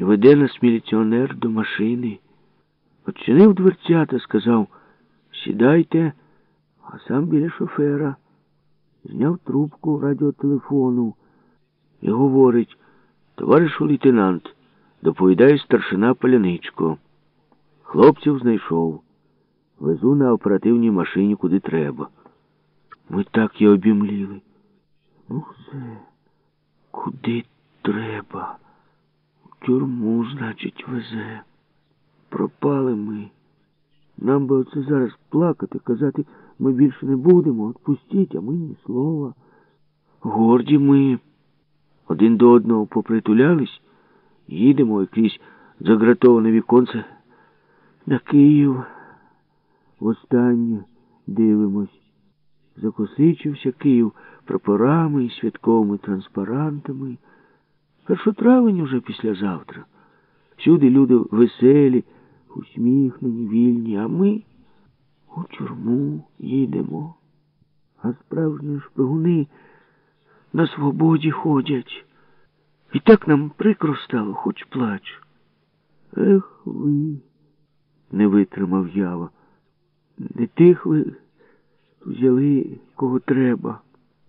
веде нас міліціонер до машини. Відчинив дверцята, сказав: «Сідайте», а сам біля шофера. Зняв трубку радіотелефону і говорить: «Товаришу лейтенант, доповідає старшина Поляничко. Хлопців знайшов. Везу на оперативній машині, куди треба». Ми так і обімліли. Ну все, куди треба? В тюрму, значить, везе. Пропали ми. Нам би оце зараз плакати, казати: ми більше не будемо, відпустіть, а ми ні слова. Горді ми. Один до одного попритулялись, їдемо крізь загратоване віконце на Київ. Востаннє дивимось. Закосичився Київ прапорами і святковими транспарантами. 1 травня уже післязавтра. Всюди люди веселі, усміхнені, вільні, а ми у тюрму їдемо. А справжні шпигуни на свободі ходять. І так нам прикро стало, хоч плач. Ех ви, не витримав Ява. Не тих ви взяли, кого треба.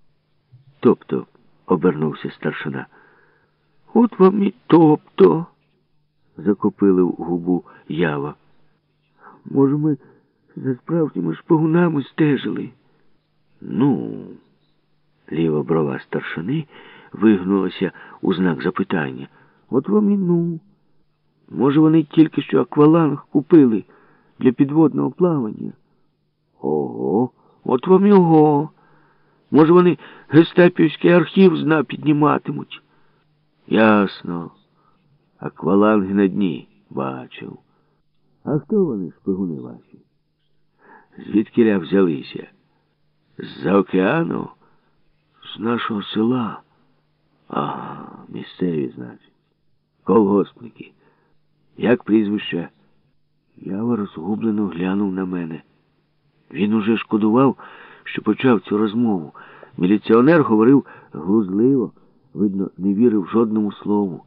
Тобто, обернувся старшина. От вам і тобто, закопилив губу Ява. Може, ми за справжніми шпигунами стежили? Ну, ліва брова старшини вигнулася у знак запитання. От вам і ну. Може, вони тільки що акваланг купили для підводного плавання? Ого, от вам його. Може, вони гестапівський архів зна підніматимуть? Ясно. Акваланги на дні бачив. А хто вони, шпигуни ваші? Звідкіля взялися? З-за океану? З нашого села. Ага, місцеві, значить. Колгоспники. Як прізвище? Ява розгублено глянув на мене. Він уже шкодував, що почав цю розмову. Міліціонер говорив глузливо, видно, не вірив жодному слову.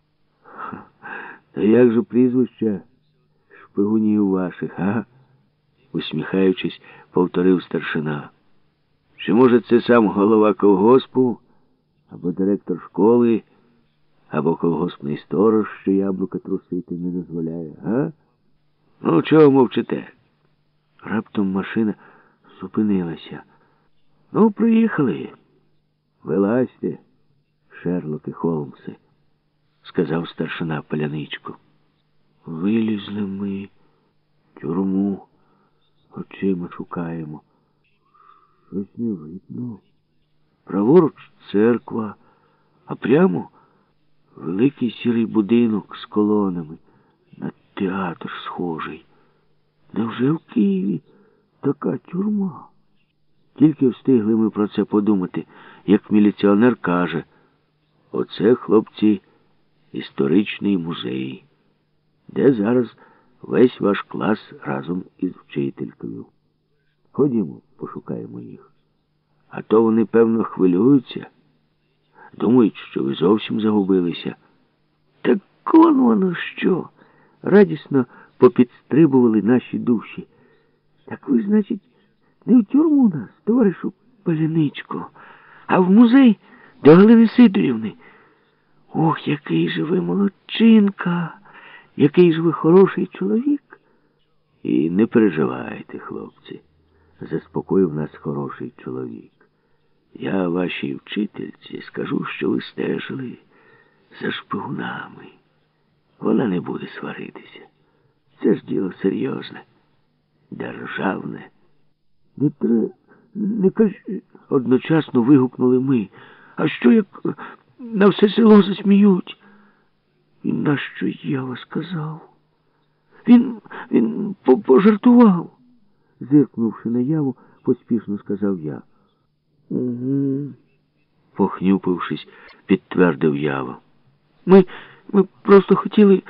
Та як же прізвище шпигунів ваших, а? Усміхаючись, повторив старшина. Чи, може, це сам голова колгоспу, або директор школи, або колгоспний сторож, що яблука трусити не дозволяє, а? Ну, чого мовчите? Раптом машина зупинилася. Ну, приїхали. Вилазьте, Шерлоки Холмси, сказав старшина Поляничко. Вилізли ми, тюрму, очима шукаємо. Щось не видно. Праворуч церква, а прямо великий сірий будинок з колонами. На театр схожий. Невже в Києві така тюрма? Тільки встигли ми про це подумати, як міліціонер каже: оце, хлопці, історичний музей, де зараз весь ваш клас разом із вчителькою. Ходімо, пошукаємо їх. А то вони, певно, хвилюються. Думають, що ви зовсім загубилися. Так воно що? Радісно попідстрибували наші душі. Так ви, значить, не в тюрму нас, товаришу Поляничко, а в музей до Галини Сидорівни. Ох, який же ви молодчинка, який же ви хороший чоловік. І не переживайте, хлопці, заспокоїв нас хороший чоловік. Я вашій вчительці скажу, що ви стежили за шпигунами. Вона не буде сваритися. Це ж діло серйозне, державне. Не кажи, одночасно вигукнули ми. А що, як на все село засміють? І нащо я вас сказав? Він пожартував. Зиркнувши на Яву, поспішно сказав я. Угу, похнюпившись, підтвердив Ява. Ми просто хотіли...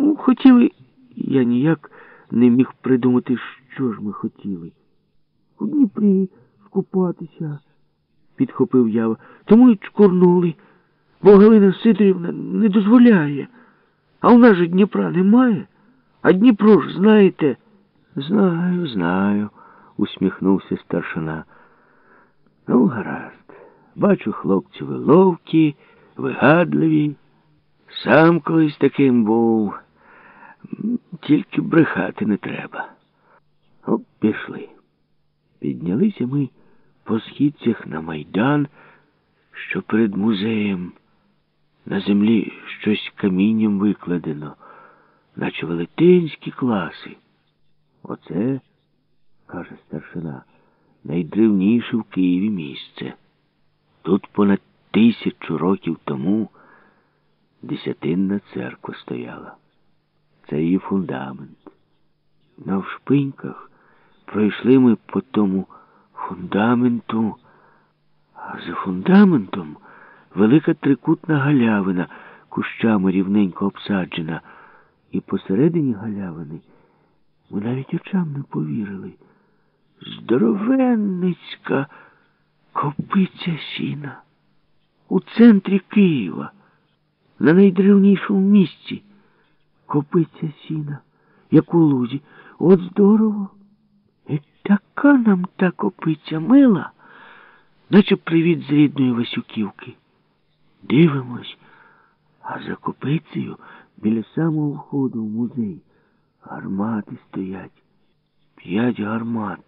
Я ніяк не міг придумати, що ж ми хотіли. У Дніпрі скупатися, підхопив Ява. Тому й чкурнули, бо Галина Сидорівна не дозволяє. А у нас же Дніпра немає. А Дніпро ж, знаєте... Знаю, знаю, усміхнувся старшина. Ну, гаразд. Бачу, хлопці, ви ловкі, вигадливі. Сам колись таким був. Тільки брехати не треба. Оп, пішли. Піднялися ми по східцях на майдан, що перед музеєм. На землі щось камінням викладено, наче велетенські класи. Оце, каже старшина, найдревніше в Києві місце. Тут понад 1000 років тому Десятинна церква стояла. Це її фундамент. Навшпиньках пройшли ми по тому фундаменту, а за фундаментом велика трикутна галявина, кущами рівненько обсаджена, і посередині галявини ми навіть очам не повірили. Здоровенницька копиця сіна у центрі Києва, на найдревнішому місці. Копиця сіна, як у лузі. От здорово. І така нам та копиця мила, наче привіт з рідної Васюківки. Дивимось, а за копицею біля самого входу в музей гармати стоять. 5 гармат.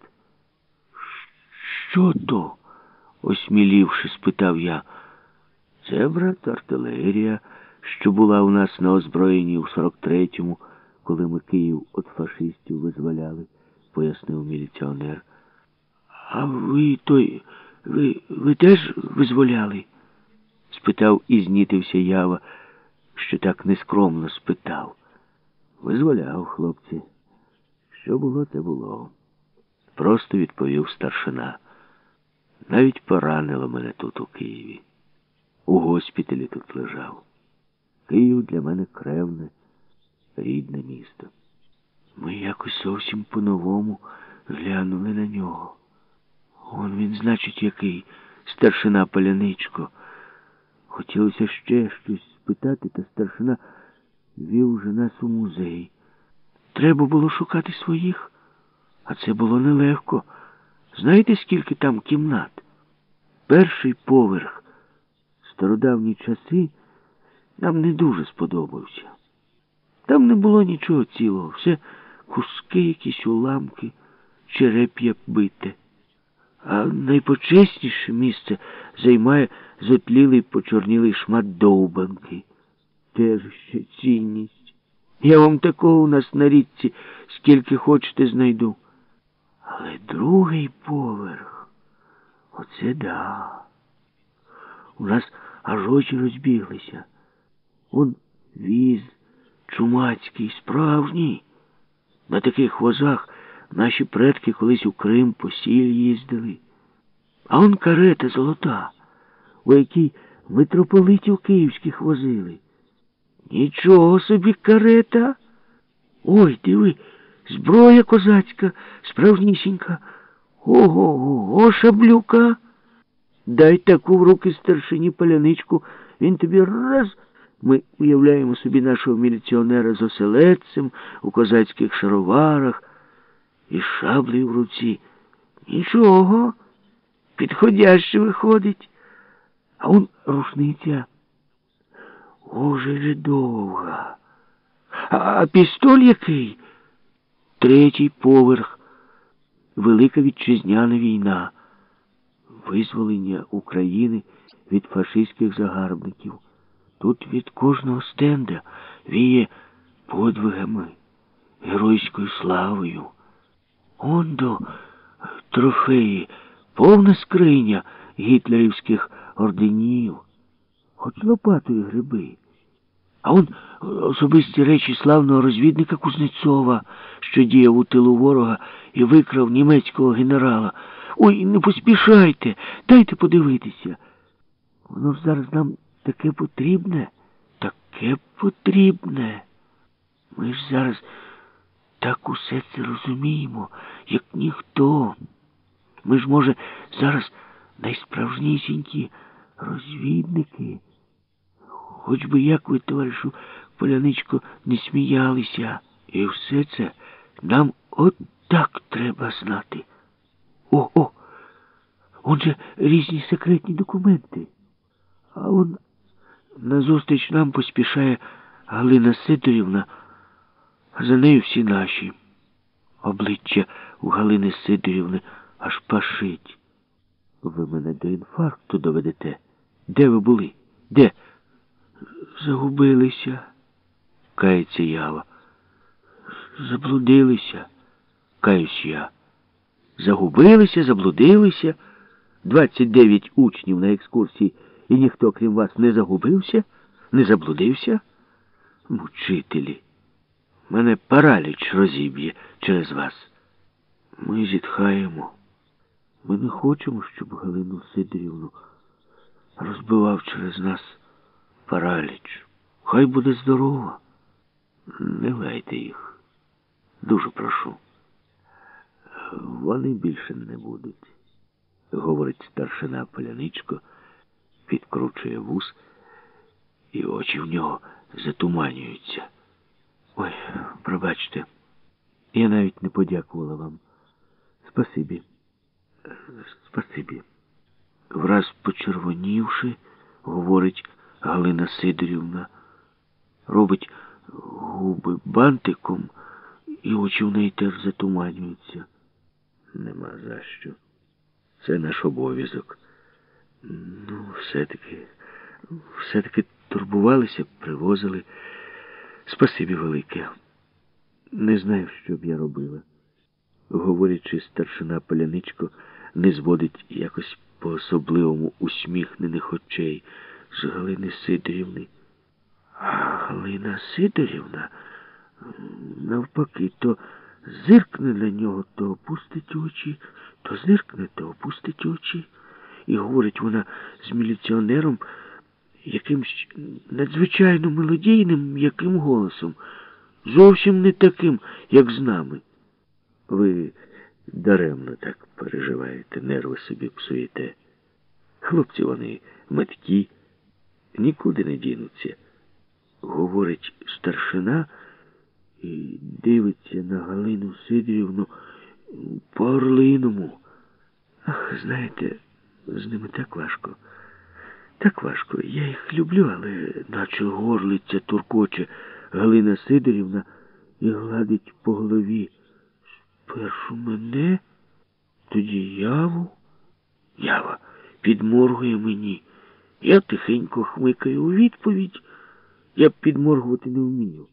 Що то? Осмілівши, спитав я. Це, брат, артилерія, що була у нас на озброєнні у 43-му, коли ми Київ від фашистів визволяли, пояснив міліціонер. А ви теж визволяли? Спитав і знітився Ява, що так нескромно спитав. Визволяв, хлопці. Що було, те було. Просто відповів старшина. Навіть поранило мене тут у Києві. У госпіталі тут лежав. Київ для мене кревне, рідне місто. Ми якось зовсім по-новому глянули на нього. Он він, значить, який, старшина Паляничко. Хотілося ще щось спитати, та старшина вів вже нас у музей. Треба було шукати своїх, а це було нелегко. Знаєте, скільки там кімнат? Перший поверх, стародавні часи, нам не дуже сподобався. Там не було нічого цілого, все куски, якісь уламки, череп'я бите. А найпочесніше місце займає зотлілий почорнілий шмат довбанки. Теж ще цінність. Я вам такого у нас на річці скільки хочете знайду. Але другий поверх, оце да. У нас аж очі розбіглися. Он віз чумацький, справжній. На таких возах наші предки колись у Крим по сіль їздили. А он карета золота, у якій митрополитів київських возили. Нічого собі карета. Ой, диви, зброя козацька, справжнісінька. Ого-го, шаблюка. Дай таку в руки старшині Паляничку, він тобі раз... Ми уявляємо собі нашого міліціонера з оселедцем у козацьких шароварах і шаблею в руці. Нічого, підходяще виходить. А он рушниця. Оже же довга. А пістоль який? 3-й поверх. Велика вітчизняна війна. Визволення України від фашистських загарбників. Тут від кожного стенда віє подвигами, геройською славою. Ондо трофеї, повна скриня гітлерівських орденів, хоч лопатою гриби. А он особисті речі славного розвідника Кузнецова, що діяв у тилу ворога і викрав німецького генерала. Ой, не поспішайте, дайте подивитися. Воно ж зараз нам таке потрібне, таке потрібне. Ми ж зараз так усе це розуміємо, як ніхто. Ми ж, може, зараз найсправжнісінькі розвідники. Хоч би як ви, товаришу Поляничко, не сміялися. І все це нам от так треба знати. О, он же різні секретні документи. А он назустріч нам поспішає Галина Сидорівна, а за нею всі наші. Обличчя у Галини Сидорівни аж пашить. Ви мене до інфаркту доведете. Де ви були? Де? Загубилися, кається Ява. Заблудилися, каюсь я. Загубилися, заблудилися. 29 учнів на екскурсії, і ніхто, крім вас, не загубився, не заблудився? Мучителі, мене параліч розіб'є через вас. Ми зітхаємо. Ми не хочемо, щоб Галину Сидорівну розбивав через нас параліч. Хай буде здорова. Не лайте їх. Дуже прошу. Вони більше не будуть, говорить старшина Поляничко, підкручує вус, і очі в нього затуманюються. Ой, пробачте, я навіть не подякувала вам. Спасибі. Спасибі. Враз почервонівши, говорить Галина Сидорівна, робить губи бантиком, і очі в неї теж затуманюються. Нема за що. Це наш обов'язок. Ну, все-таки турбувалися, привозили. Спасибі велике. Не знаю, що б я робила. Говорячи, старшина Поляничко не зводить якось по-особливому усміхнених очей з Галини Сидорівни. А Галина Сидорівна, навпаки, то зиркне на нього, то опустить очі, то зиркне, то опустить очі. І говорить вона з міліціонером якимсь надзвичайно мелодійним м'яким голосом. Зовсім не таким, як з нами. Ви даремно так переживаєте, нерви собі псуєте. Хлопці вони меткі, нікуди не дінуться. Говорить старшина і дивиться на Галину Сидорівну по-орлиному. Ах, знаєте, з ними так важко. Так важко. Я їх люблю, але наче горлиця туркоче Галина Сидорівна і гладить по голові. Спершу мене, тоді Яву. Ява підморгує мені. Я тихенько хмикаю у відповідь. Я підморгувати не вмію.